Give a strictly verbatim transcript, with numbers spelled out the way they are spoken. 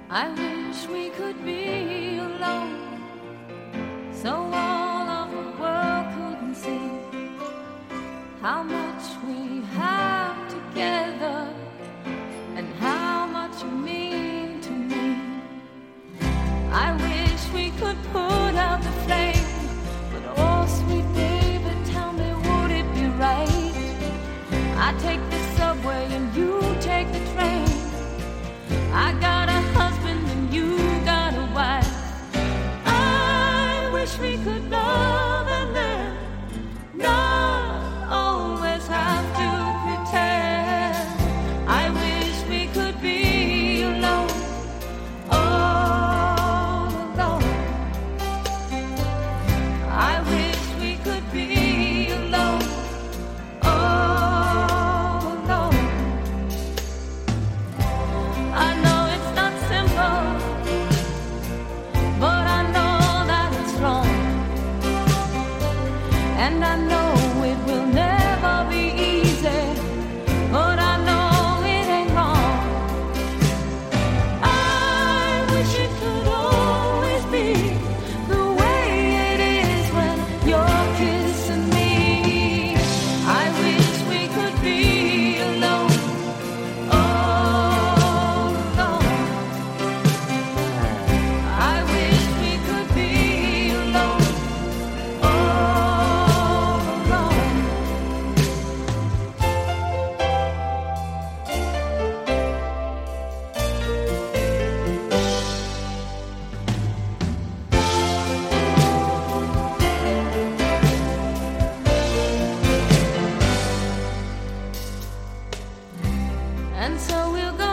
I wish we could be alone, so all of the world couldn't see how much we have together and how much you mean to me. I wish we could put out the flame, but oh sweet baby, tell me, would it be right? I take the subway and you take the train. I got a husband and you got a wife. I wish we could love and then not always have to pretend. I wish we could be alone, all alone. I wish we could be alone, all alone. I know it's not simple, but I know that it's wrong. And I know it will never be easy, but I know it ain't wrong. I wish it could always be the way it is when you're kissing me. I wish we could be alone, all alone. I wish we could be alone, all alone. And so we'll go